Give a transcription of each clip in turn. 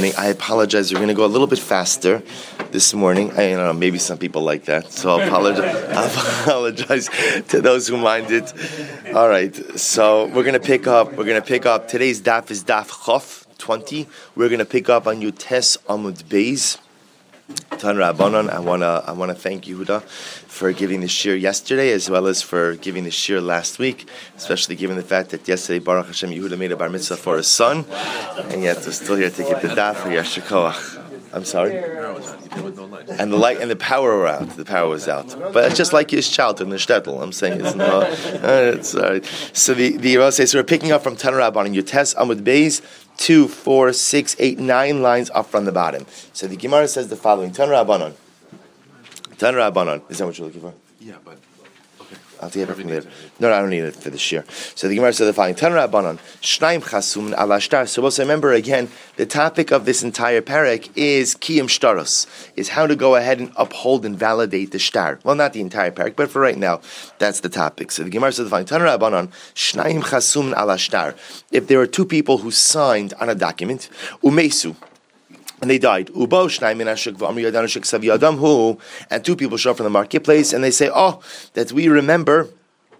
morning. I apologize. We're going to go a little bit faster this morning. I don't know, maybe some people like that. So I apologize to those who mind it. All right. So we're going to pick up. Today's daf is daf Chof 20. We're going to pick up on Yutes Amud Beis. Tan Rabbanon, I wanna thank Yehuda for giving the shir yesterday, as well as for giving the shir last week, especially given the fact that yesterday Baruch Hashem Yehuda made a bar mitzvah for his son, and yet we're still here to give the daf for Yasher Koach. I'm sorry. And the light and the power were out. The power was out. But it's just like his child in the shtetl. I'm saying it's not. It's all right. So so we're picking up from Tan Rabbanon Yutes Amud Beis 2, 4, 6, 8, 9 lines up from the bottom. So the Gemara says the following: Tan Rabbanon. Is that what you're looking for? Yeah, but okay. I'll take it from there. No, I don't need it for this year. So the Gemara says the following: Tan Rabbanon Shnaim Chasum Ala Shtar. So also remember again, the topic of this entire parak is Kiyum Shtaros, is how to go ahead and uphold and validate the shtar. Well, not the entire parak, but for right now, that's the topic. So the Gemara says the following: Tan Rabbanon Shnaim Chasum Ala Shtar. If there are two people who signed on a document, Umesu, and they died. And two people show up from the marketplace and they say, that we remember,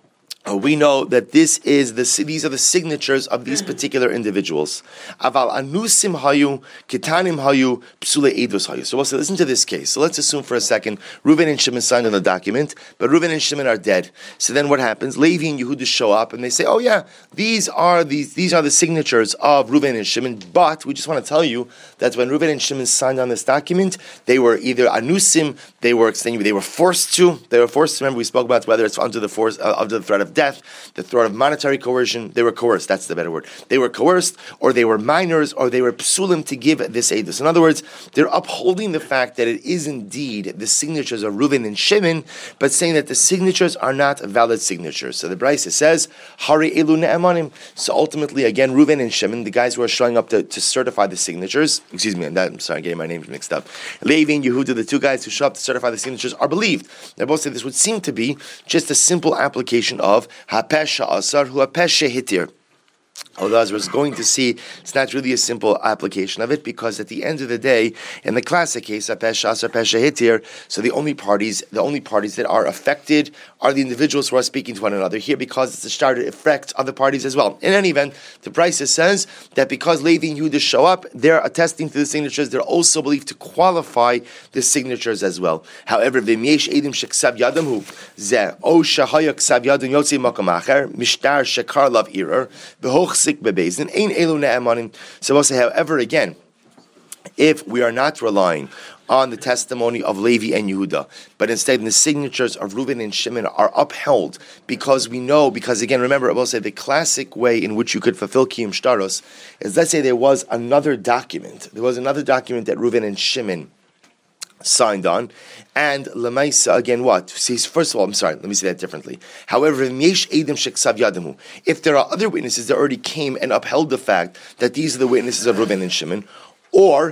we know that these are the signatures of these particular individuals. Aval anusim hayu, kitanim hayu, psule edus hayu. So listen to this case. So let's assume for a second, Reuven and Shimon signed on the document, but Reuven and Shimon are dead. So then what happens? Levi and Yehuda show up and they say, these are the signatures of Reuven and Shimon, but we just want to tell you that when Reuven and Shimon signed on this document, they were either anusim, they were forced to. Remember, we spoke about whether it's under the force of the threat of death, the threat of monetary coercion. They were coerced. That's the better word. They were coerced, or they were minors, or they were psulim to give this edus. In other words, they're upholding the fact that it is indeed the signatures of Reuven and Shimon, but saying that the signatures are not valid signatures. So the Brisa says, Hari elu ne'emanim. So ultimately, again, Reuven and Shimon, the guys who are showing up to certify the signatures, I'm sorry, I'm getting my names mixed up. Levi and Yehuda, the two guys who show up to certify the signatures, are believed. They both say this would seem to be just a simple application of hapesha asar hu hapesha hitir. Although as we're going to see, it's not really a simple application of it, because at the end of the day, in the classic case, apesha asar pesha hitir, so the only parties that are affected are the individuals who are speaking to one another here, because it's a started effect on the parties as well. In any event, the Brisa says that because Levi and Yehuda show up, they're attesting to the signatures, they're also believed to qualify the signatures as well. However, v'myesh edim sheksav yadam hu zeh o shahaya ksav yadam yotzi makom acher mishtar shekar lav irer v'hochsik bebeizin ein elu ne'emanim. So we'll say, however, again, if we are not relying on the testimony of Levi and Yehuda, but instead the signatures of Reuven and Shimon are upheld, because again, remember, I will say the classic way in which you could fulfill Kiyum Shtaros is, let's say there was another document that Reuven and Shimon signed on, and Lemaisa, again, what? First of all, I'm sorry, let me say that differently. However, if there are other witnesses that already came and upheld the fact that these are the witnesses of Reuven and Shimon, or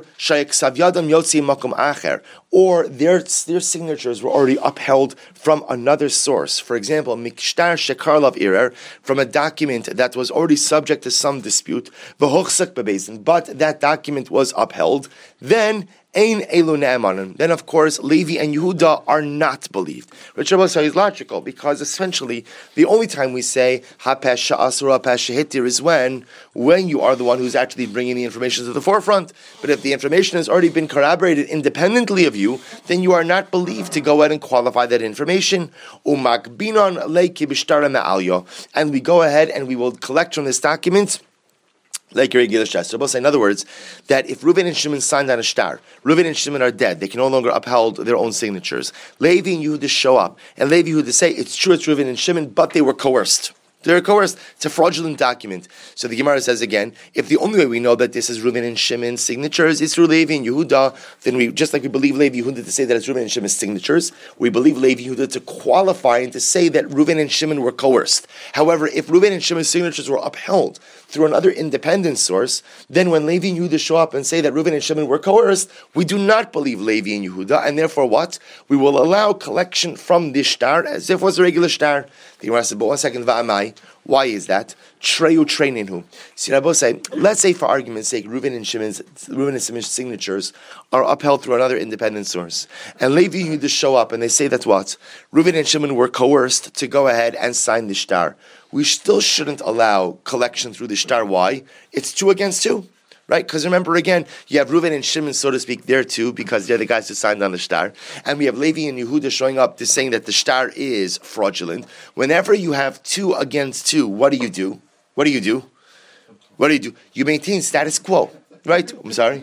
or their signatures were already upheld from another source. For example, Mikshtar Shekar Lav Irer, from a document that was already subject to some dispute, but that document was upheld, then Ein elu ne'emanim. Then, of course, Levi and Yehuda are not believed. Which Rabbi is logical, because essentially the only time we say hapesha asura hapesha hitir is when you are the one who's actually bringing the information to the forefront. But if the information has already been corroborated independently of you, then you are not believed to go ahead and qualify that information. Umakbinon leiki b'shtara me'alyo, and we go ahead and we will collect from this document like your regular shtar. So we'll say, in other words, that if Reuven and Shimon signed on a shtar, Reuven and Shimon are dead, they can no longer uphold their own signatures. Levi and Yehuda show up, and Levi and Yehuda say, it's true, it's Reuven and Shimon, but they were coerced. They're coerced. It's a fraudulent document. So the Gemara says again, if the only way we know that this is Reuven and Shimon's signatures is through Levi and Yehuda, then we, just like we believe Levi and Yehuda to say that it's Reuven and Shimon's signatures, we believe Levi and Yehuda to qualify and to say that Reuven and Shimon were coerced. However, if Reuven and Shimon's signatures were upheld through another independent source, then when Levi and Yehuda show up and say that Reuven and Shimon were coerced, we do not believe Levi and Yehuda, and therefore what? We will allow collection from this shtar as if it was a regular shtar. The Gemara said, but 1 second, va'amai. Why is that? Treyu treininu. See, Rabbi say, let's say for argument's sake, Reuven and Shimon's signatures are upheld through another independent source. And Levi and Yehuda show up and they say that what? Reuven and Shimon were coerced to go ahead and sign the shtar. We still shouldn't allow collection through the shtar. Why? It's 2 against 2. Right? Because remember again, you have Reuven and Shimon, so to speak, there too, because they're the guys who signed on the shtar. And we have Levi and Yehuda showing up to saying that the shtar is fraudulent. Whenever you have 2 against 2, what do you do? You maintain status quo. Right? I'm sorry?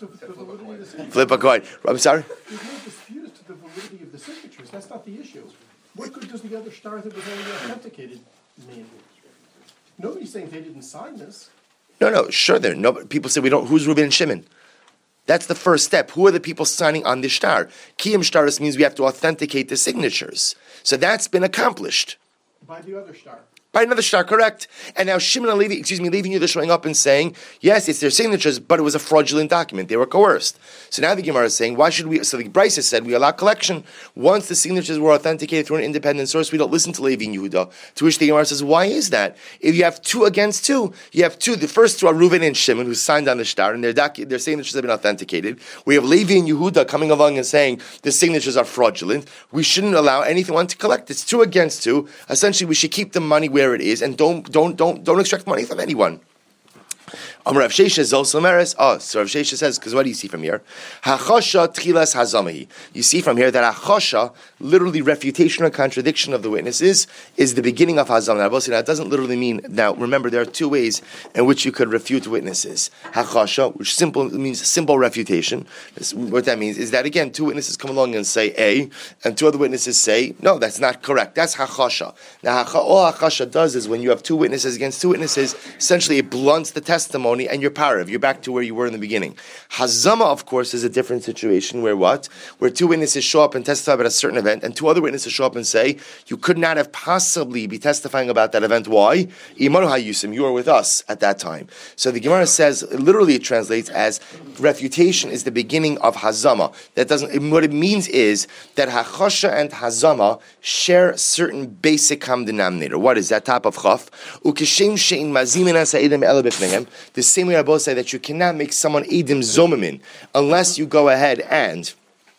Flip a coin. I'm sorry? There's no dispute as to the validity of the signatures. That's not the issue. What good does the other shtar that was already authenticated mean? Nobody's saying they didn't sign this. No, sure. People say we don't. Who's Reuven and Shimon? That's the first step. Who are the people signing on the shtar? Kiyum shtaris means we have to authenticate the signatures. So that's been accomplished By the other shtar. By another shtar, correct. And now Shimon and Levi, Levi and Yehuda showing up and saying, yes, it's their signatures, but it was a fraudulent document. They were coerced. So now the Gemara is saying, why should we? So the Bryce has said we allow collection. Once the signatures were authenticated through an independent source, we don't listen to Levi and Yehuda. To which the Gemara says, why is that? If you have 2 against 2, you have 2. The first 2 are Reuven and Shimon, who signed on the shtar, and their signatures have been authenticated. We have Levi and Yehuda coming along and saying the signatures are fraudulent. We shouldn't allow anyone to collect. It's 2 against 2. Essentially, we should keep the money where it is and don't extract money from anyone. Rav Shesha Zolsomeres. So Rav Shesha says, because what do you see from here? Hachosha tchilas hazamahi. You see from here that hachosha, literally refutation or contradiction of the witnesses, is the beginning of hazam. Now, that doesn't literally mean. Now, remember, there are 2 ways in which you could refute witnesses. Hachosha, which means simple refutation. What that means is that again, 2 witnesses come along and say A, and 2 other witnesses say no, that's not correct. That's hachosha. Now, all hachosha does is when you have 2 witnesses against 2 witnesses, essentially it blunts the testimony. And you're parav. You're back to where you were in the beginning. Hazama, of course, is a different situation where what? Where 2 witnesses show up and testify about a certain event, and 2 other witnesses show up and say, you could not have possibly be testifying about that event. Why? Imaru hayusim, you were with us at that time. So the Gemara says, literally it translates as, refutation is the beginning of hazama. What it means is that hachosha and hazama share certain basic common denominator. What is that? Top of chaf. Ukeshem shein mazimin asa'idem ela b'fneihem. The same way I both say that you cannot make someone edim zomamin unless you go ahead and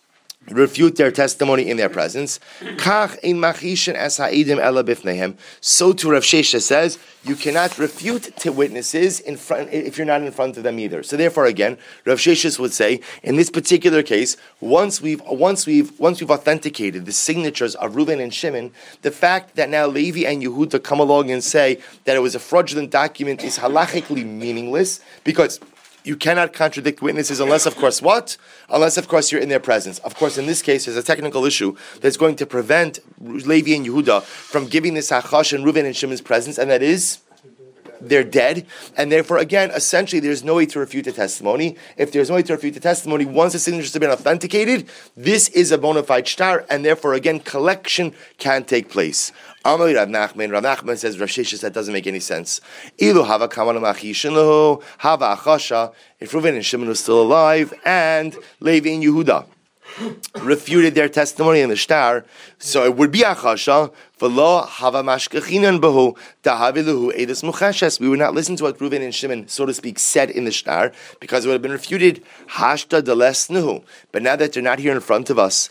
refute their testimony in their presence. Kach ein machishin as ha'idim ela bifnehem. So too Rav Shesha says you cannot refute to witnesses in front if you're not in front of them either. So therefore, again, Rav Shesha would say in this particular case, once we've authenticated the signatures of Reuven and Shimon, the fact that now Levi and Yehuda come along and say that it was a fraudulent document is halachically meaningless because you cannot contradict witnesses unless, of course, what? Unless, of course, you're in their presence. Of course, in this case, there's a technical issue that's going to prevent Levi and Yehuda from giving this Hachash and Reuven and Shimon's presence, and that is they're dead, and therefore, again, essentially, there's no way to refute the testimony. If there's no way to refute the testimony, once the signatures have been authenticated, this is a bona fide shtar, and therefore, again, collection can take place. Amar Rav Nachman says, Rav Shesha, that doesn't make any sense. Ilu hava kaman machishin hava achasha. If Reuven and Shimon was still alive, and Levi and Yehuda refuted their testimony in the shtar, so it would be achasha. We would not listen to what Reuven and Shimon, so to speak, said in the shtar because it would have been refuted. But now that they're not here in front of us,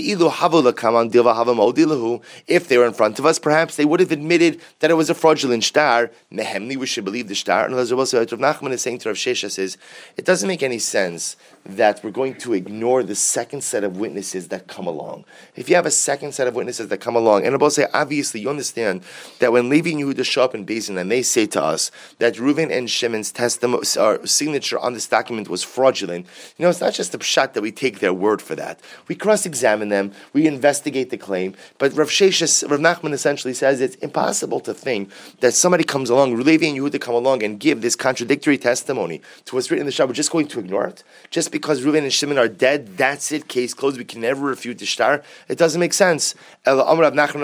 if they were in front of us, perhaps they would have admitted that it was a fraudulent shtar. We should believe the shtar. And Rav Nachman is saying to Rav Shesha, says, it doesn't make any sense that we're going to ignore the second set of witnesses that come along. If you have a second set of witnesses that come along, and I'll say, obviously, you understand that when Levi and Yehuda show up in Beis and they say to us that Reuven and Shimon's testimony or signature on this document was fraudulent, it's not just a pshat that we take their word for that. We cross-examine them, we investigate the claim, but Rav Nachman essentially says it's impossible to think that somebody comes along, Levi and Yehuda come along and give this contradictory testimony to what's written in the shtar. We're just going to ignore it? Just because Reuven and Shimon are dead, that's it, case closed, we can never refute the shtar? It doesn't make sense. Rav Nachman says,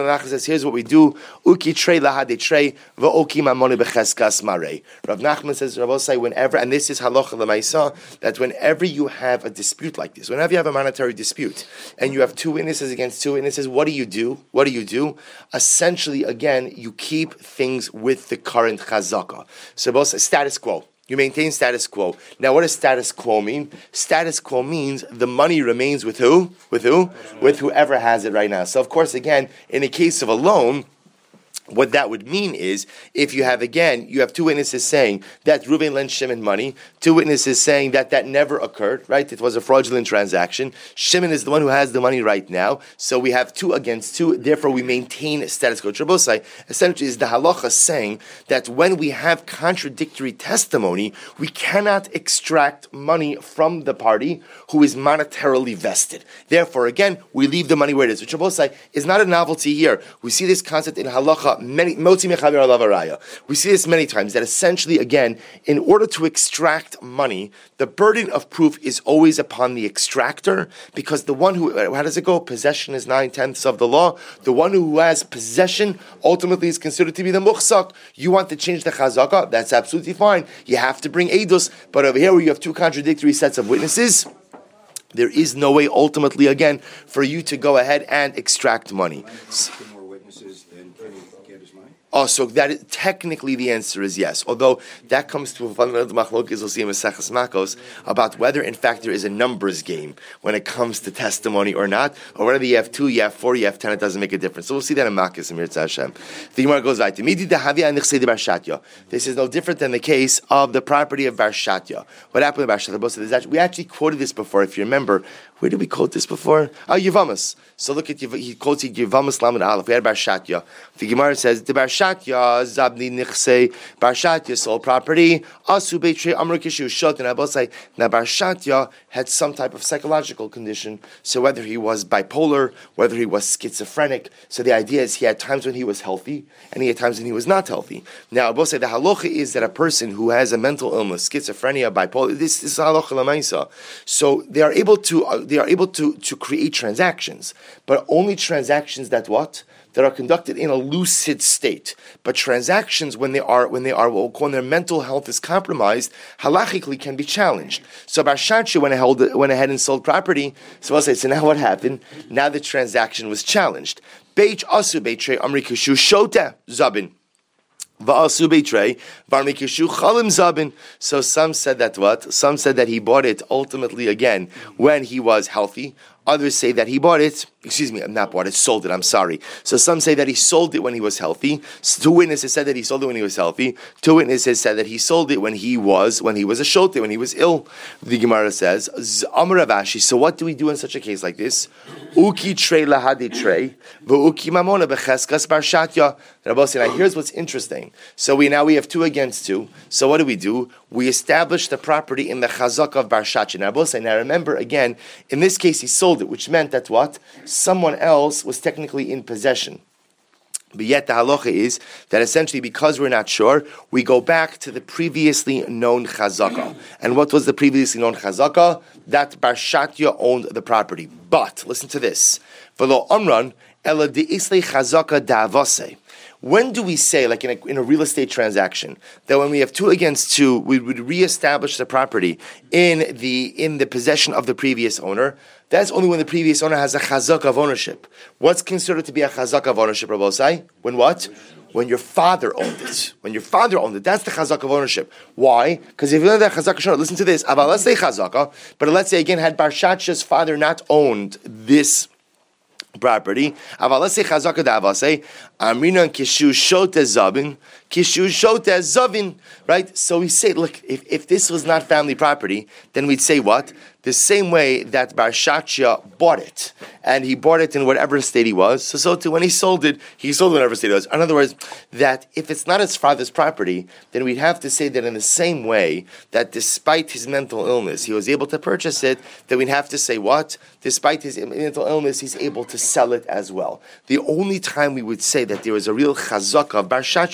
here's what we do. Uki trei lahade trei v'oki mamoni becheskas marei. Rav Nachman says, Rabbosai, whenever, and this is halacha l'maisa, that whenever you have a dispute like this, whenever you have a monetary dispute, and you have two witnesses against two witnesses, what do you do? Essentially, again, you keep things with the current chazaka. So Rabbosai, status quo. You maintain status quo. Now, what does status quo mean? Status quo means the money remains with who? With who? With whoever has it right now. So, of course, again, in the case of a loan, what that would mean is, if you have two witnesses saying that Reuven lent Shimon money, two witnesses saying that never occurred, right? It was a fraudulent transaction. Shimon is the one who has the money right now. So we have 2 against 2. Therefore, we maintain status quo. Trabosai essentially is the halacha saying that when we have contradictory testimony, we cannot extract money from the party who is monetarily vested. Therefore, again, we leave the money where it is. Which Trabosai is not a novelty here. We see this concept in halacha. We see this many times, that essentially, again, in order to extract money, the burden of proof is always upon the extractor, because the one who, how does it go? Possession is 9/10 of the law. The one who has possession ultimately is considered to be the muhsak. You want to change the chazaka? That's absolutely fine. You have to bring eidos, but over here where you have 2 contradictory sets of witnesses, there is no way ultimately, again, for you to go ahead and extract money. Oh, so that technically the answer is yes. Although that comes to a fundamental machlokes we'll see in Maseches Makos about whether in fact there is a numbers game when it comes to testimony or not, or whether you have 2, you have 4, you have 10, it doesn't make a difference. So we'll see that in Makos and Mirza Hashem. The Gemara goes right. This is no different than the case of the property of Bar Shatya. What happened with Bar Shatya? We actually quoted this before, if you remember. Where did we quote this before? Yevamos. So look at, he quotes Yevamos Lamed Aleph. We had Bar Shatya. The Gemara says, the Bar Shatya, Zabni Nichse, Bar Shatya sold property, Asu Beitre Amr Kishu Shot, and I both say, now Bar Shatya had some type of psychological condition, so whether he was bipolar, whether he was schizophrenic, so the idea is he had times when he was healthy, and he had times when he was not healthy. Now, I both say the halacha is that a person who has a mental illness, schizophrenia, bipolar, this is halacha l'maisa. So they are able to create transactions, but only transactions that what? That are conducted in a lucid state. But transactions when they are when their mental health is compromised, halachically can be challenged. So Bar Shatya went ahead and sold property. So I'll say, so now what happened? Now the transaction was challenged. Beit asu beitre amri kishu shota zabin. So some said that what? Some said that he bought it ultimately again when he was healthy. Others say that he bought it, sold it, I'm sorry. So some say that he sold it when he was healthy. 2 witnesses said that he sold it when he was healthy. 2 witnesses said that he sold it when he was a shote, when he was ill. The Gemara says, Amar Rav Ashi, so what do we do in such a case like this? Uki trei lahadi trei, v'uki mamona becheskas bar shatya. Now here's what's interesting. So we have 2 against 2. So what do? We establish the property in the chazak of bar shatya. Now remember again, in this case he sold it, which meant that what? Someone else was technically in possession. But yet the halacha is that essentially, because we're not sure, we go back to the previously known chazaka. And what was the previously known chazaka? That Bar Shatya owned the property. But, listen to this. V'lo amran, ela de'isle chazaka da'avase. When do we say, like in a real estate transaction, that when we have 2 against 2, we would reestablish the property in the possession of the previous owner? That's only when the previous owner has a chazak of ownership. What's considered to be a chazak of ownership, Rabbi Osai? When what? When your father owned it. When your father owned it, that's the chazak of ownership. Why? Because if you know that chazak, listen to this. Let's say chazaka, but let's say again, had Bar Shatya's father not owned this property, let's say chazaka da'avase, amrinan kishu shote zavin, right? So we say, look, if this was not family property, then we'd say what? The same way that Bar Shatya bought it, and he bought it in whatever state he was, so too when he sold it in whatever state he was. In other words, that if it's not his father's property, then we'd have to say that in the same way that despite his mental illness, he was able to purchase it, then we'd have to say what? Despite his mental illness, he's able to sell it as well. The only time we would say that there is a real chazaka of Bar Shatya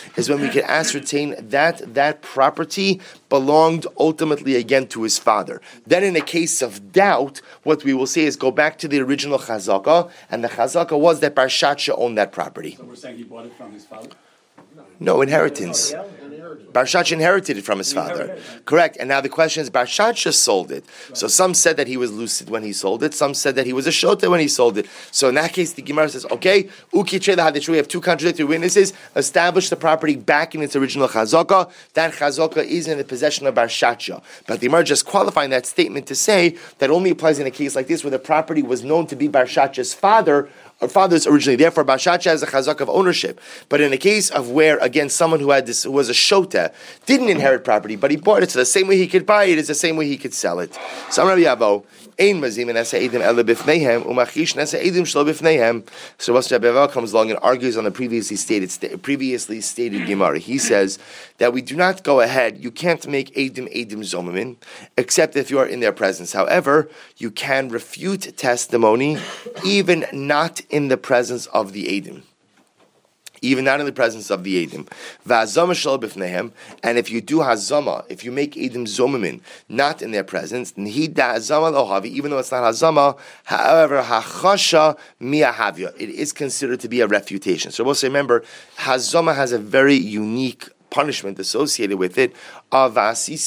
is when we can ascertain that that property belonged ultimately again to his father. Then in a case of doubt, what we will say is go back to the original chazaka, and the chazaka was that Bar Shachya owned that property. So we're saying he bought it from his father? No, inheritance. Bar Shachya inherited it from his father. Correct. And now the question is, Bar Shachya sold it. So some said that he was lucid when he sold it. Some said that he was a shota when he sold it. So in that case, the Gemara says, okay, we have two contradictory witnesses, establish the property back in its original chazaka. That chazaka is in the possession of Bar Shachya. But the Gemara just qualifying that statement to say that only applies in a case like this where the property was known to be Bar Shachya's father, or father's originally. Therefore, Bar Shachya has a chazak of ownership. But in a case of where, again, someone who was a shota, didn't inherit property, but he bought it, so the same way he could buy it is the same way he could sell it. So Rabbi Yavo, Ein mazim nasa edim ele bifneihem umachish nasa edim shlo bifneihem. So Rabbi Yavo comes along and argues on the previously stated Gemara. He says that we do not go ahead. You can't make edim zomamin except if you are in their presence. However, you can refute testimony even not in the presence of the edim. Even not in the presence of the Edim. And if you do Hazama, if you make Edim Zomamin not in their presence, even though it's not Hazama, however, Hachasha Miyahavya, it is considered to be a refutation. So we'll say, remember, Hazama has a very unique punishment associated with it, of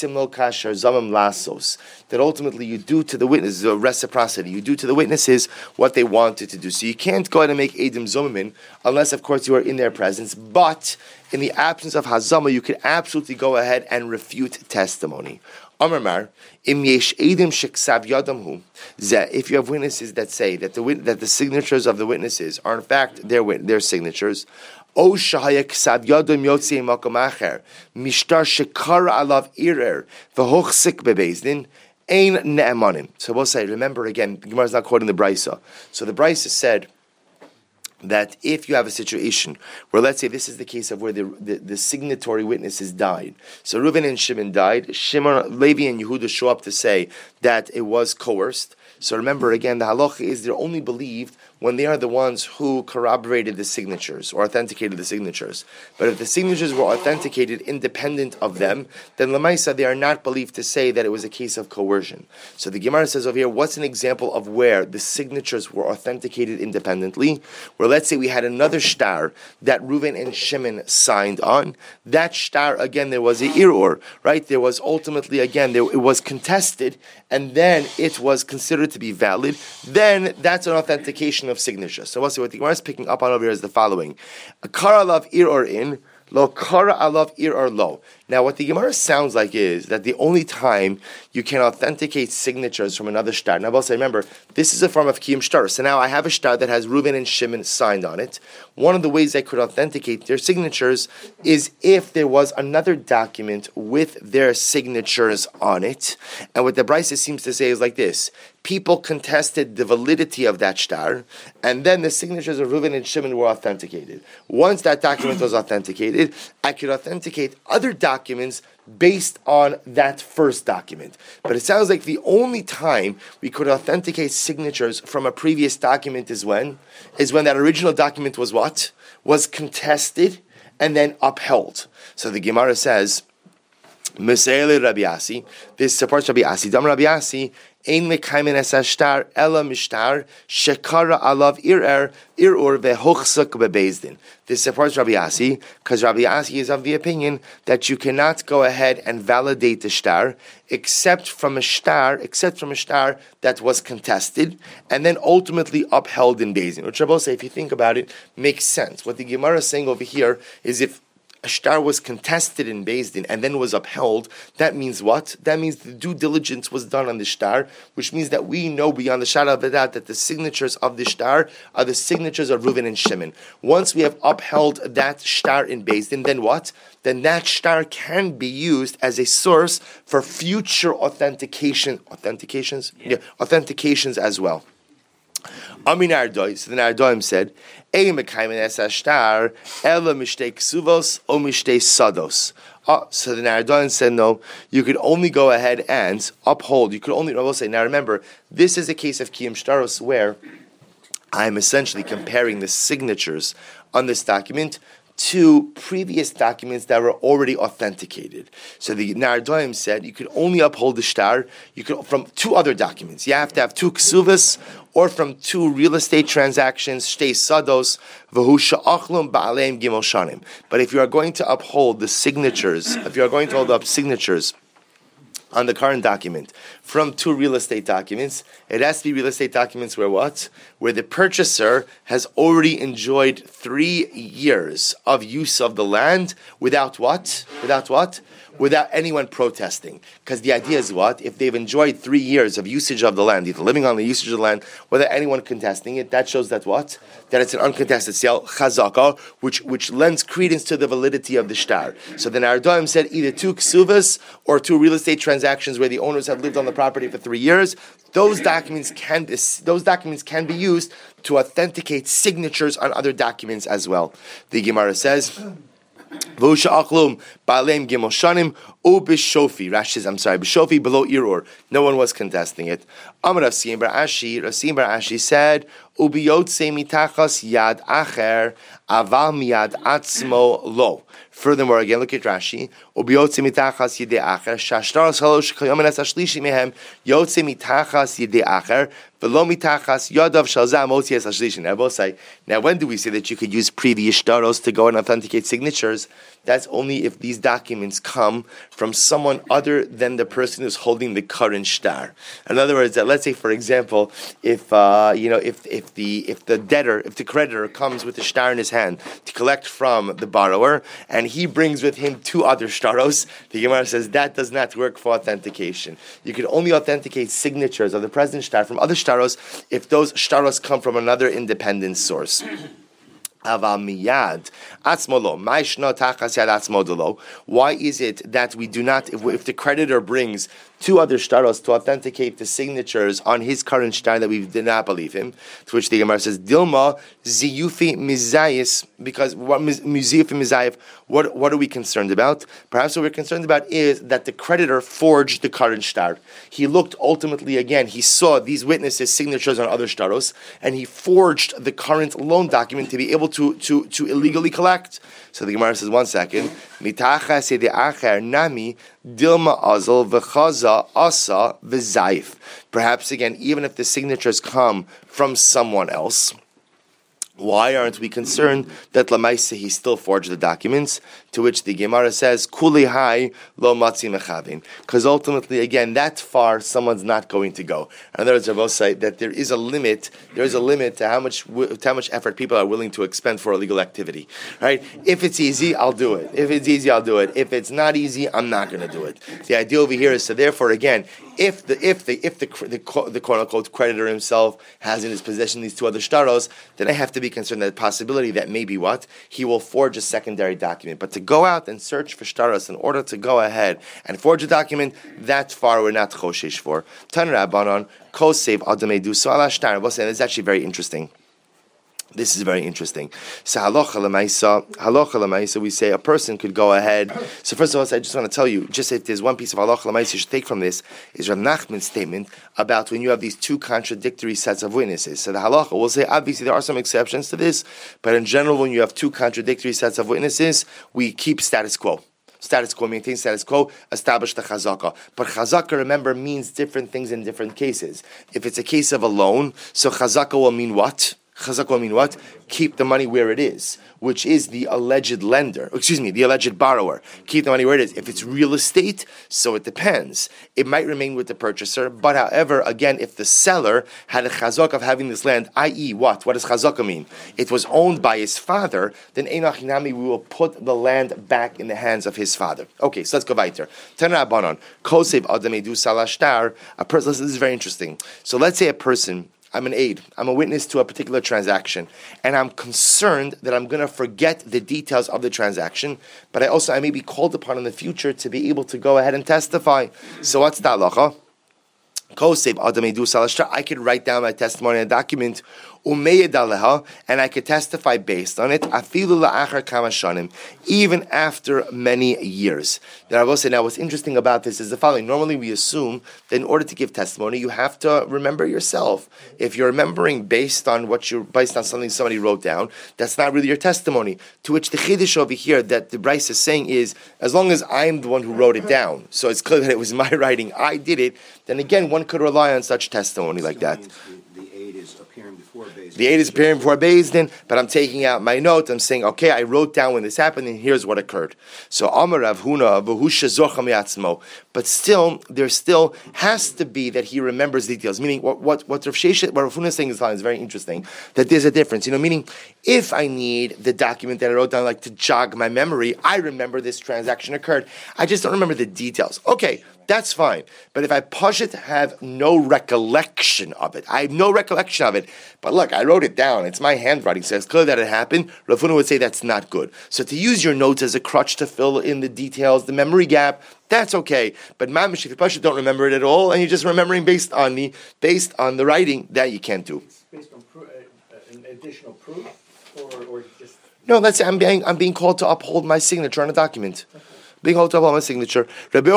that ultimately you do to the witnesses, a reciprocity, you do to the witnesses what they wanted to do. So you can't go ahead and make Edim Zomamin unless, of course, you are in their presence, but in the absence of Hazama, you can absolutely go ahead and refute testimony. Amar, if you have witnesses that say that the signatures of the witnesses are in fact their signatures, O shahaya ksav yadom yotzei makom acher mishtar shekara alav irer v'hochsik bebezdin ein ne'emanim. So we'll say, remember again, the Gemara is not quoting the Brisa. So the Brisa said that if you have a situation where, let's say, this is the case of where the signatory witnesses died. So Reuven and Shimon died. Shimon, Levi, and Yehuda show up to say that it was coerced. So remember again, the halacha is they're only believed when they are the ones who corroborated the signatures or authenticated the signatures. But if the signatures were authenticated independent of them, then Lamaisa, they are not believed to say that it was a case of coercion. So the Gemara says over here, what's an example of where the signatures were authenticated independently? Where let's say we had another shtar that Reuven and Shimon signed on. That shtar, again, there was a irur, right? There was ultimately, again, it was contested, and then it was considered to be valid. Then that's an authentication of signature. So we'll see what the Gemara is picking up on over here is the following: a kara alav ir or in, lo kara alav ir or lo. Now, what the Gemara sounds like is that the only time you can authenticate signatures from another shtar. Now, I'll say, remember, this is a form of kiyum shtar. So now I have a shtar that has Reuven and Shimon signed on it. One of the ways I could authenticate their signatures is if there was another document with their signatures on it. And what the Brisa seems to say is like this: people contested the validity of that shtar, and then the signatures of Reuven and Shimon were authenticated. Once that document was authenticated, I could authenticate other documents based on that first document. But it sounds like the only time we could authenticate signatures from a previous document is when that original document was what? Was contested and then upheld. So the Gemara says, Mesele Rabbi Asi, this supports Rabbi Asi. Dam Rabbi Asi, Ein mekaymen es hashtar ela mishtar shekara alav irur vehochsuk bebezdin. This supports Rabbi Asi because Rabbi Asi is of the opinion that you cannot go ahead and validate the shtar except from a shtar that was contested and then ultimately upheld in Bezdin. Which Rabbi say, if you think about it, makes sense. What the Gemara is saying over here is if a shtar was contested in Beis Din and then was upheld, that means what? That means the due diligence was done on the shtar, which means that we know beyond the shadow of a doubt that the signatures of the shtar are the signatures of Reuven and Shimon. Once we have upheld that shtar in Beis Din, then what? Then that shtar can be used as a source for future authentications as well. Amin Ardoi, so the Nardoim said, so the Nardoim said, no, you could only go ahead and uphold, I will say, now remember, this is a case of Kiyum Shtaros where I'm essentially comparing the signatures on this document to previous documents that were already authenticated. So the Nardoim said you could only uphold the shtar from two other documents. You have to have two ksuvas or from two real estate transactions, shtei sados, v'hu sha'achlum ba'aleim gimel shanim. But if you are going to uphold the signatures, if you are going to hold up signatures on the current document from two real estate documents, it has to be real estate documents where what? Where the purchaser has already enjoyed 3 years of use of the land without what? Without anyone protesting. Because the idea is what? If they've enjoyed 3 years of usage of the land, either living on the usage of the land, without anyone contesting it, that shows that what? That it's an uncontested sale, chazaka, which lends credence to the validity of the shtar. So the Nardoim said either two ksuvas or two real estate transactions where the owners have lived on the property for 3 years. Those documents can be used to authenticate signatures on other documents as well. The Gemara says, Rashi says, Bishofi below Irur. No one was contesting it. Amar Rasim bar Ashi said, Ubiyotse mitachas yad acher, aval miyad atzmo lo. Furthermore, again, look at Rashi. Ubiyotse mitachas yede acher, shashtaros halosh kayomen es ashlishi mehem, yotse mitachas yede acher, velo mitachas yadav shalzah motzi es ashlishi. Now, both say, now when do we say that you could use previous shtaros to go and authenticate signatures? That's only if these documents come from someone other than the person who's holding the current shtar. In other words, let's say, for example, if the creditor comes with the shtar in his hand to collect from the borrower, and he brings with him two other shtaros, the Gemara says that does not work for authentication. You can only authenticate signatures of the present shtar from other shtaros if those shtaros come from another independent source. Why is it that we do not, if the creditor brings two other shtaros to authenticate the signatures on his current shtar that we did not believe him, to which the Gemara says, Dilma ziyufi mizayis, because what are we concerned about? Perhaps what we're concerned about is that the creditor forged the current shtar. He looked ultimately again, he saw these witnesses' signatures on other shtaros, and he forged the current loan document to be able to illegally collect. So the Gemara says, 1 second, mitachas yede acher nami dilma azal v'chaza asa v'zayif. Perhaps again, even if the signatures come from someone else, why aren't we concerned that Lamaisa he still forged the documents? To which the Gemara says, Kuli hai lo matzi mechavin. Because ultimately, again, that far someone's not going to go. In other words, Rabbi say that there is a limit to how much effort people are willing to expend for illegal activity. Right? If it's easy, I'll do it. If it's easy, I'll do it. If it's not easy, I'm not going to do it. The idea over here is, so therefore, again, if the quote unquote creditor himself has in his possession these two other shtaros, then I have to be concerned that the possibility that maybe what? He will forge a secondary document. But to go out and search for shtaros in order to go ahead and forge a document, that far we're not choshesh for. Tan Rabbanon, kosev adamedu so ala shtar. We'll say it's actually very interesting. This is very interesting. So halacha l'maisa, we say a person could go ahead. So first of all, I just want to tell you, just if there's one piece of halacha l'maisa you should take from this, is Rav Nachman's statement about when you have these two contradictory sets of witnesses. So the halacha will say, obviously there are some exceptions to this, but in general, when you have two contradictory sets of witnesses, we keep status quo. Status quo, maintain status quo, establish the chazaka. But chazaka, remember, means different things in different cases. If it's a case of a loan, so chazaka will mean what? Chazaka will mean what? Keep the money where it is, which is the alleged lender. The alleged borrower. Keep the money where it is. If it's real estate, so it depends. It might remain with the purchaser, but however, again, if the seller had a chazaka of having this land, i.e. what? What does chazaka mean? It was owned by his father, then Einach Hinami, we will put the land back in the hands of his father. Okay, so let's go weiter. Tana Abanon, Kosev Adamedu Salashtar, a person, this is very interesting. So let's say a person, I'm an aide, I'm a witness to a particular transaction, and I'm concerned that I'm going to forget the details of the transaction, but I may be called upon in the future to be able to go ahead and testify. So what's the halacha? I could write down my testimony in a document, umeyed aleha, and I could testify based on it, afilu la'achar kama shanim, even after many years. Now, I will say, now what's interesting about this is the following. Normally we assume that in order to give testimony, you have to remember yourself. If you're remembering based on something somebody wrote down, that's not really your testimony. To which the chiddush over here that the Bryce is saying is, as long as I'm the one who wrote it down, so it's clear that it was my writing, I did it, then again, one could rely on such testimony like that. The aid is appearing before Beis Din. The aid is appearing before Beis Din, but I'm taking out my note. I'm saying, okay, I wrote down when this happened, and here's what occurred. So Amar Rav Huna v'hu shezocha mi'atzmo. But still, there still has to be that he remembers details. Meaning, what Rav Huna is saying is very interesting. That there's a difference. Meaning, if I need the document that I wrote down, like to jog my memory, I remember this transaction occurred. I just don't remember the details. Okay. That's fine. But if I have no recollection of it. I have no recollection of it. But look, I wrote it down. It's my handwriting. So it's clear that it happened. Rav Huna would say that's not good. So to use your notes as a crutch to fill in the details, the memory gap, that's okay. But mamish, if you don't remember it at all, and you're just remembering based on the writing, that you can't do. It's based on an additional proof, or just... No, let's say I'm being called to uphold my signature on a document. Being called to uphold my signature. Rabbi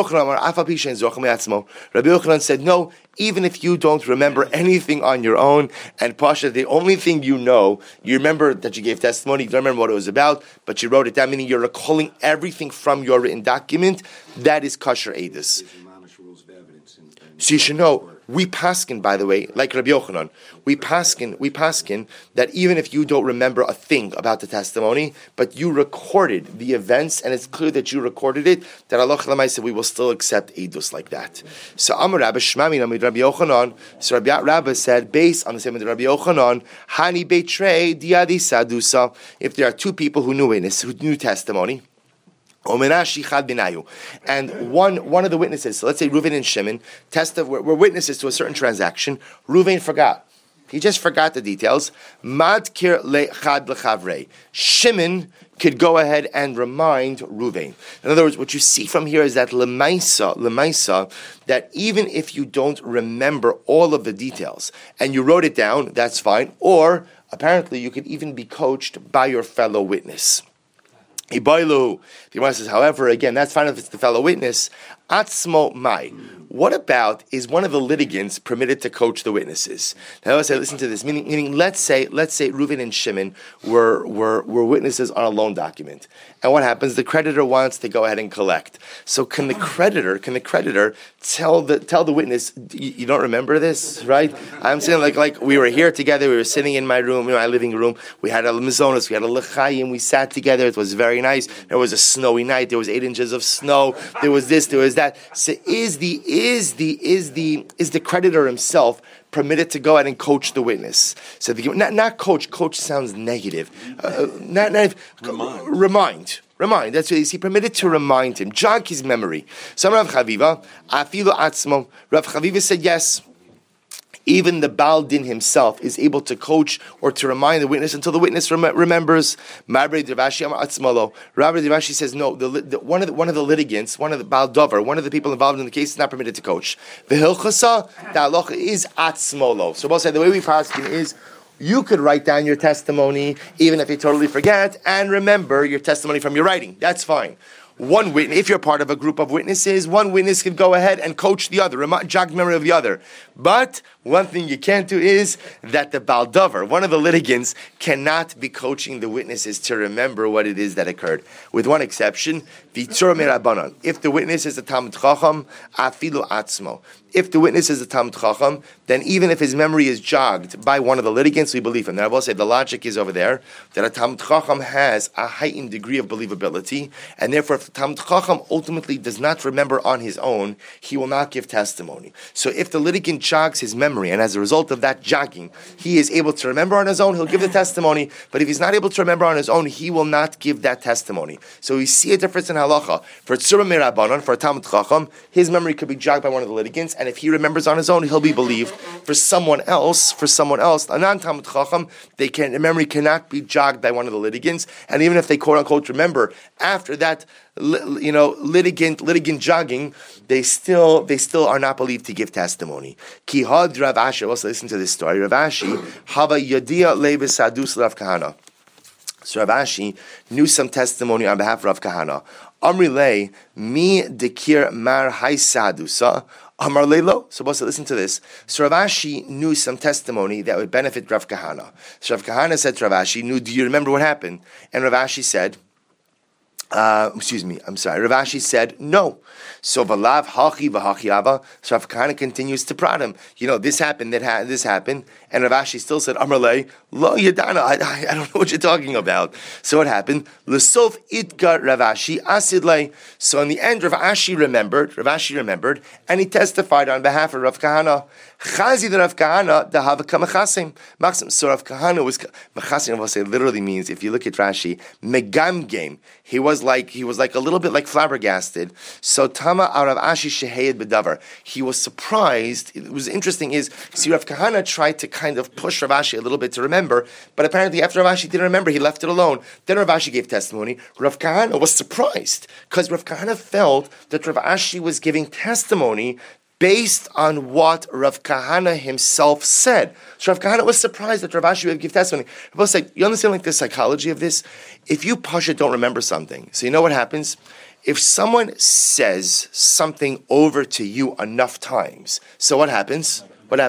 Yochanan said, no, even if you don't remember anything on your own, and Pasha, the only thing you remember that you gave testimony, you don't remember what it was about, but you wrote it down, meaning you're recalling everything from your written document, that is kosher edus. So you should know, we paskin, by the way, like Rabbi Yochanan, we paskin that even if you don't remember a thing about the testimony, but you recorded the events, and it's clear that you recorded it, that Allah said we will still accept edus like that. So Amar Rabbi Shmami Namid Rabbi Yochanan, so Rabbi said, based on the same with Rabbi Yochanan, Hani Beitrei Diadi Sadusa, if there are two people who knew testimony, and one of the witnesses, so let's say Reuven and Shimon, were witnesses to a certain transaction. Reuven forgot. He just forgot the details. Madkir lechad lechavrei. Shimon could go ahead and remind Reuven. In other words, what you see from here is that lemaisa, that even if you don't remember all of the details and you wrote it down, that's fine. Or apparently you could even be coached by your fellow witness. The Gemara says, however, again, that's fine if it's the fellow witness. Atzmo mai. What about, is one of the litigants permitted to coach the witnesses? Now let's say, listen to this. Meaning, let's say Reuven and Shimon were witnesses on a loan document. And what happens? The creditor wants to go ahead and collect. So can the creditor tell the witness, you don't remember this, right? I'm saying like we were here together, we were sitting in my room, in my living room, we had a mizonos, we had a lechayim, we sat together, it was very nice. There was a snowy night, there was 8 inches of snow, there was this, there was that. So is the creditor himself permitted to go out and coach the witness? So not coach. Coach sounds negative. Remind. That's what is he permitted to remind him, jog his memory. So Rav Chaviva, afilu atzmo. Rav Chaviva said yes. Even the Baal Din himself is able to coach or to remind the witness until the witness remembers. Rabbi Devashi says no. One of the litigants, one of the Baal Dover, one of the people involved in the case is not permitted to coach. The Hilchasa, the halacha is atzmolo. So both say the way we paskin is, you could write down your testimony even if you totally forget and remember your testimony from your writing. That's fine. One witness, if you're part of a group of witnesses, one witness can go ahead and coach the other, jog memory of the other. But one thing you can't do is that the Baldover, one of the litigants, cannot be coaching the witnesses to remember what it is that occurred. With one exception, Vitzur Merabanan. If the witness is a Talmid Chacham, Afilu Atzmo. If the witness is a Talmid Chacham, then even if his memory is jogged by one of the litigants, we believe him. Now I will say the logic is over there that a Talmid Chacham has a heightened degree of believability, and therefore if the Talmid Chacham ultimately does not remember on his own, he will not give testimony. So if the litigant jogs his memory, and as a result of that jogging, he is able to remember on his own, he'll give the testimony, but if he's not able to remember on his own, he will not give that testimony. So we see a difference in halacha. For Tzura Merabanan, for a Talmid Chacham, his memory could be jogged by one of the litigants, and if he remembers on his own, he'll be believed. For someone else, a non-Talmud Chacham, their memory cannot be jogged by one of the litigants, and even if they quote unquote remember after that, litigant jogging, they still are not believed to give testimony. Ki had Rav Ashi. Also, listen to this story. Rav Ashi hava yadia lebes sadus Rav Kahana. So Rav Ashi knew some testimony on behalf of Rav Kahana. Amri lei mi dekir mar hai sadusa. Amar leilo. So listen to this. So Rav Ashi knew some testimony that would benefit Rav Kahana. So Rav Kahana said to Rav Ashi, do you remember what happened? And Rav Ashi said, Rav Ashi said, no. So Valav Hachi V'Hachi Ava. So Rav Kahana continues to prod him. This happened, this happened. And Rav Ashi still said, Amrlei, Lo Yadana, I don't know what you're talking about. So what happened? L'sof Itgar Rav Ashi Asidlei. So in the end, Rav Ashi remembered, and he testified on behalf of Rav Kahana. Chazi the Rav Kahana, the Havaka Mechasim. So Rav Kahana was, Mechasim, I will say, literally means, if you look at Rashi, Megam game. He was like a little bit like flabbergasted. So Tama Rav Ashi Shehayed Bedavar. He was surprised. It was interesting see, Rav Kahana tried to kind of push Rav Ashi a little bit to remember, but apparently after Rav Ashi didn't remember, he left it alone. Then Rav Ashi gave testimony. Rav Kahana was surprised because Rav Kahana felt that Rav Ashi was giving testimony based on what Rav Kahana himself said. So Rav Kahana was surprised that Rav Ashi would give testimony. Rav was like, you understand the psychology of this? If you Pasha don't remember something, so you know what happens? If someone says something over to you enough times, so what happens?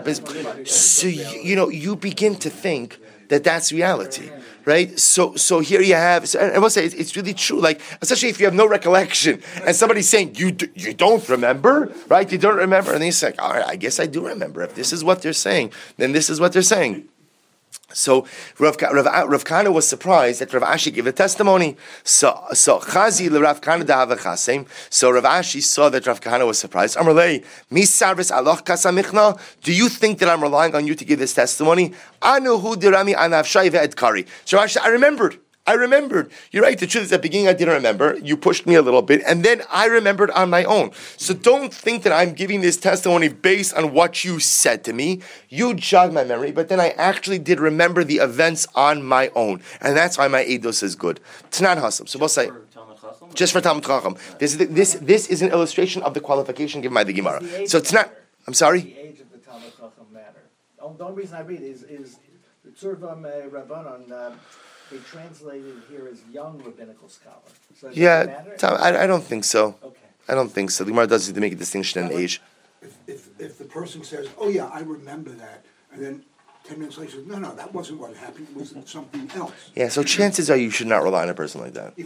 So you begin to think that that's reality, right? So here you have, and I will say it's really true. Like, especially if you have no recollection, and somebody's saying you don't remember, right? You don't remember, and then you're like, all right, I guess I do remember. If this is what they're saying, then this is what they're saying. So Rav Kahana was surprised that Rav Ashi gave a testimony. So Chazi Rav Kahana da'ava chasem. So Rav Ashi saw that Rav Kahana was surprised. Amarlei mi sarvis aloch kasamichna. Do you think that I'm relying on you to give this testimony? Anu hu dirami anavshai ve'edkari. So Rav Ashi, I remembered. You're right. The truth is, at the beginning I didn't remember. You pushed me a little bit, and then I remembered on my own. So don't think that I'm giving this testimony based on what you said to me. You jogged my memory, but then I actually did remember the events on my own, and that's why my eidos is good. Tanan Hasam. So we'll say just for Talmud Chacham. This is an illustration of the qualification given by the Gemara. So it's not. I'm sorry. The age of the Talmud Chacham matter. The only reason I read is Tzurvam Rabbanon. They translated here as young rabbinical scholar. So I don't think so. Okay. I don't think so. The Gemara doesn't make a distinction in age. If the person says, "Oh yeah, I remember that," and then 10 minutes later says, "No, that wasn't what happened. It was something else." Yeah. So chances are you should not rely on a person like that.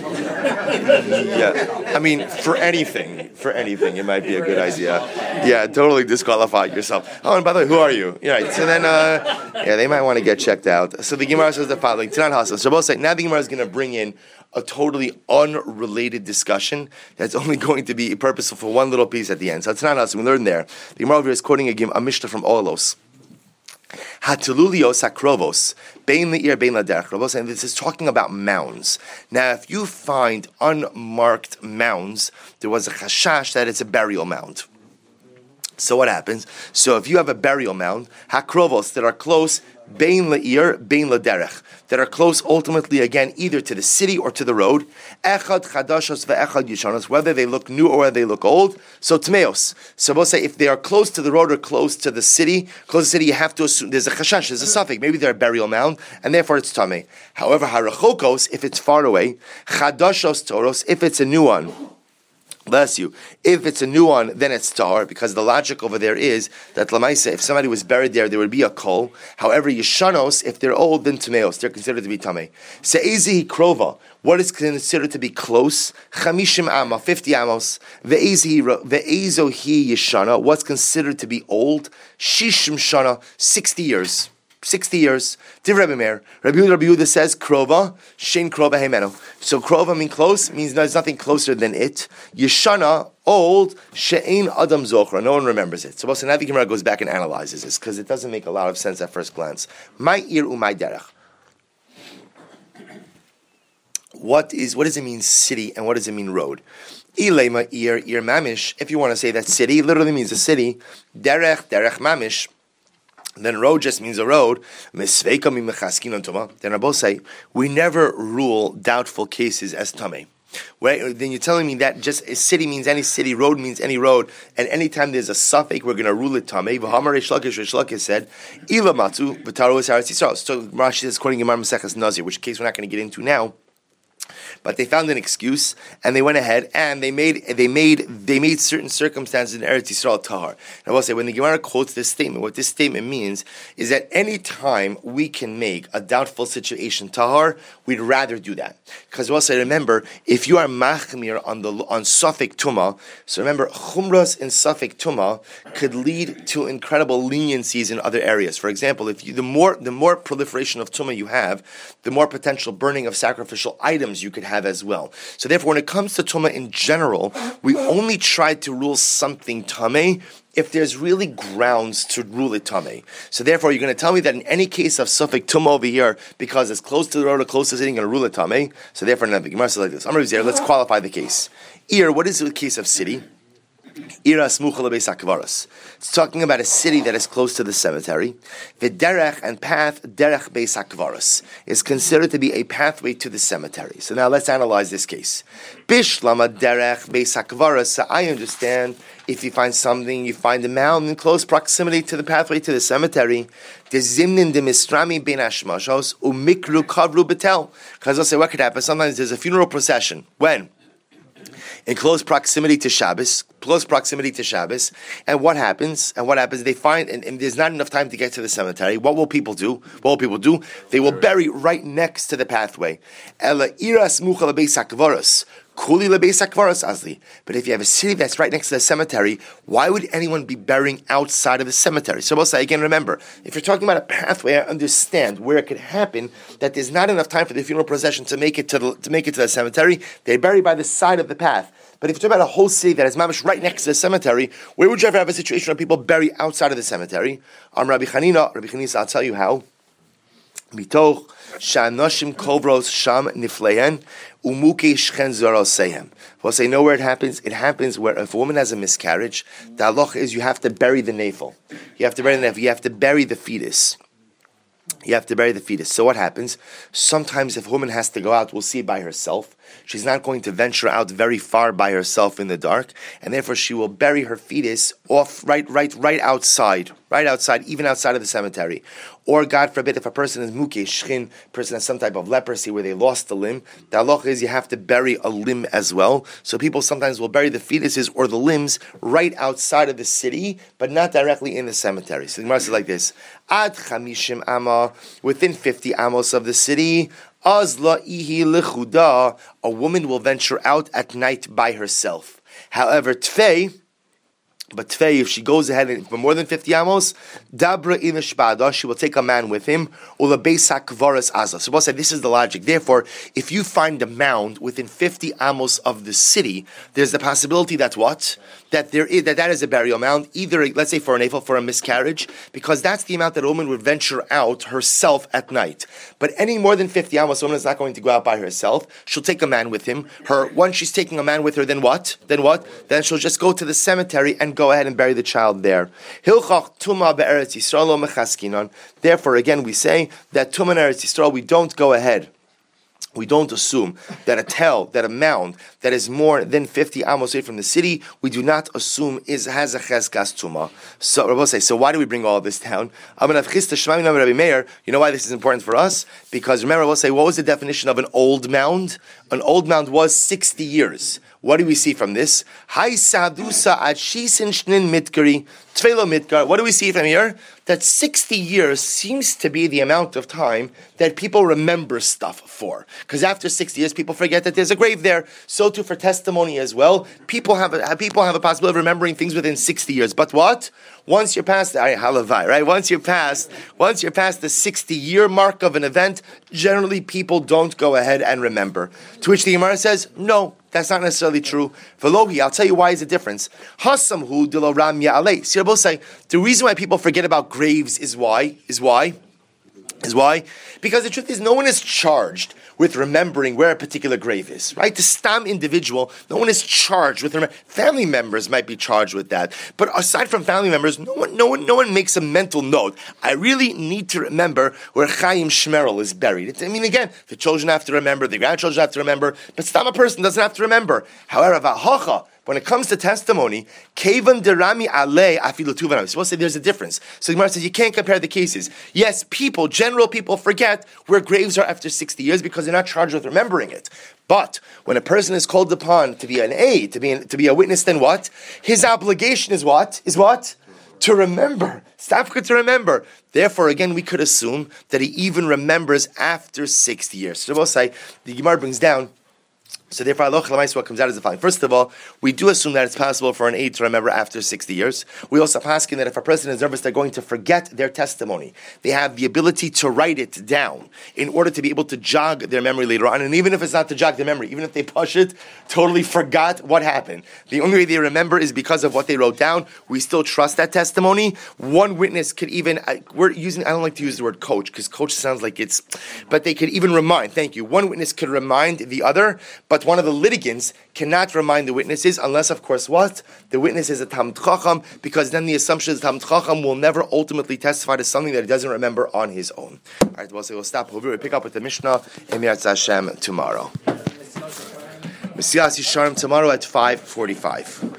Yeah. I mean, for anything, it might be a good idea. Yeah. Totally disqualify yourself. Oh, and by the way, who are you? Yeah. Right. So then, they might want to get checked out. So the Gemara says the following: Tanan Hasan. So both say now the Gemara is going to bring in a totally unrelated discussion that's only going to be purposeful for one little piece at the end. So it's not us. We learned there. The Gemara over here is quoting a Mishnah from Olos. Hatulios hakrovos, bein le'ir bein laderech. And this is talking about mounds. Now, if you find unmarked mounds, there was a chashash that it's a burial mound. So what happens? So if you have a burial mound, hakrovos that are close, bein le'ir, bein laderech, that are close ultimately again either to the city or to the road, echad chadashos ve'echad yishanos, whether they look new or whether they look old. So tmeos. So we'll say if they are close to the road or close to the city, you have to assume there's a chashash, there's a suffix. Maybe they're a burial mound, and therefore it's tameh. However, harachokos, if it's far away, chadashos toros, if it's a new one. Bless you. If it's a new one, then it's tahor, because the logic over there is that lamaisa, if somebody was buried there would be a kol. However, yeshanos, if they're old, then tameos, they're considered to be tamei. Se'ezi krova, what is considered to be close? Chamishim amma, 50 amos. Ve'ezo hi yeshana, what's considered to be old? Shishim shana, 60 years. 60 years. Div Rebbe Meir. Rabbi Yehuda says krova, shein krova heimeno. So krova means close, means there's nothing closer than it. Yeshana, old, she'ein adam zochra. No one remembers it. So now the Gemara goes back and analyzes this because it doesn't make a lot of sense at first glance. My ir umay derech. what does it mean city and what does it mean road? Ilema ir mamish. If you want to say that city literally means a city, derech mamish. Then road just means a road. Then Rabbi say we never rule doubtful cases as tamei. Right? Then you're telling me that just a city means any city, road means any road, and anytime there's a suffix, we're going to rule it tamei. V'hamar Reish Lakish said, "Ila matzu v'taro is Eretz Yisrael." So Rashi says, quoting Gemara Maseches Nazir, which case we're not going to get into now. But they found an excuse, and they went ahead and they made certain circumstances in Eretz Yisrael tahar. And I will say, when the Gemara quotes this statement, what this statement means is that any time we can make a doubtful situation tahar, we'd rather do that. Because I will say, remember, if you are machmir on suffix tuma, so remember, chumras in suffix tuma could lead to incredible leniencies in other areas. For example, if the more proliferation of tuma you have, the more potential burning of sacrificial items you could have as well. So therefore, when it comes to Tumah in general, we only try to rule something Tameh if there's really grounds to rule it Tameh. So therefore, you're going to tell me that in any case of suffix Tumah over here, because it's close to the road or close to the city, you're going to rule it Tameh. So therefore, the Gemara says like this. Let's qualify the case. What is the case of city? It's talking about a city that is close to the cemetery. The derech and path, derech beis hakvaros, is considered to be a pathway to the cemetery. So now let's analyze this case. Bishlama derech beis hakvaros. So I understand if you find a mound in close proximity to the pathway to the cemetery. The zimnin de mistrami ben ashmashos umikru kavru betel. Because I'll say what could happen. Sometimes there's a funeral procession. When? In close proximity to Shabbos, and what happens? They find, and there's not enough time to get to the cemetery. What will people do? They will bury right next to the pathway. But if you have a city that's right next to the cemetery, why would anyone be burying outside of the cemetery? So we'll say again, remember, if you're talking about a pathway, I understand where it could happen that there's not enough time for the funeral procession to make it to the cemetery. They bury by the side of the path. But if you're talking about a whole city that is mamish right next to the cemetery, where would you ever have a situation where people bury outside of the cemetery? Rabbi Chanina, I'll tell you how. Mitoch shanoshim kovros sham niflehen umuki shchen zorosehem. We'll say, know where it happens? It happens where if a woman has a miscarriage, the halacha is you have to bury the navel. You have to bury the fetus. So what happens? Sometimes if a woman has to go out, we'll see it by herself. She's not going to venture out very far by herself in the dark, and therefore she will bury her fetus off right outside, even outside of the cemetery. Or God forbid, if a person is mukeh shchin, person has some type of leprosy where they lost a limb, the halacha is you have to bury a limb as well. So people sometimes will bury the fetuses or the limbs right outside of the city, but not directly in the cemetery. So the Gemara says like this: Ad chamishim ama, within 50 amos of the city, azla ihi lechuda, a woman will venture out at night by herself. However, tfei, if she goes ahead and for more than 50 amos, dabra inashbada, she will take a man with him. Ula beisak varas azla. So we'll say this is the logic. Therefore, if you find a mound within 50 amos of the city, there's the possibility that what? That is a burial mound, either let's say for a miscarriage, because that's the amount that a woman would venture out herself at night. But any more than 50 amos, a woman is not going to go out by herself. She'll take a man with him. Once she's taking a man with her, then what? Then she'll just go to the cemetery and go ahead and bury the child there. Hilchach tuma be'eretz Yisrael lo mechaskinon. Therefore, again, we say that tuma in Eretz Yisrael, we don't go ahead. We don't assume that a mound that is more than 50 amos away from the city, we do not assume has a cheskas tuma. So Rabbi say, so why do we bring all this down? You know why this is important for us? Because remember, we'll say, what was the definition of an old mound? An old mound was 60 years. What do we see from this? What do we see from here? That 60 years seems to be the amount of time that people remember stuff for. Because after 60 years, people forget that there's a grave there. So too for testimony as well. People have a possibility of remembering things within 60 years. But what? Once you're past right? Once you're past the 60-year mark of an event, generally people don't go ahead and remember. To which the Gemara says, no, that's not necessarily true. Velogi, I'll tell you why is the difference. Hasamhu dilo ram ya'alei. See, both say the reason why people forget about graves is why? Is why? Because the truth is, no one is charged with remembering where a particular grave is, right? The stam individual, no one is charged with remembering. Family members might be charged with that, but aside from family members, no one makes a mental note. I really need to remember where Chaim Shmerel is buried. Again, the children have to remember, the grandchildren have to remember, but stam a person doesn't have to remember. However, v'hacha, when it comes to testimony, kevan derami alei afilu tuvan. I'm supposed to say there's a difference. So the Gemara says you can't compare the cases. Yes, general people forget where graves are after 60 years because they're not charged with remembering it. But when a person is called upon to be an aid, to be a witness, then what? His obligation is what? To remember. Stafka to remember. Therefore, again, we could assume that he even remembers after 60 years. So we'll say, the Gemara brings down, so therefore, what comes out is the following. First of all, we do assume that it's possible for an aide to remember after 60 years. We also ask that if a person is nervous, they're going to forget their testimony. They have the ability to write it down in order to be able to jog their memory later on. And even if it's not to jog their memory, even if they push it, totally forgot what happened. The only way they remember is because of what they wrote down. We still trust that testimony. One witness could even, I don't like to use the word coach, because coach sounds like but they could even remind, thank you. One witness could remind the other, but one of the litigants cannot remind the witnesses unless, of course, what? The witness is a Talmid Chacham, because then the assumption is Talmid Chacham will never ultimately testify to something that he doesn't remember on his own. All right, we'll stop over. We'll pick up with the Mishnah in Mirat Hashem tomorrow. Mesilas Yesharim tomorrow at 5:45.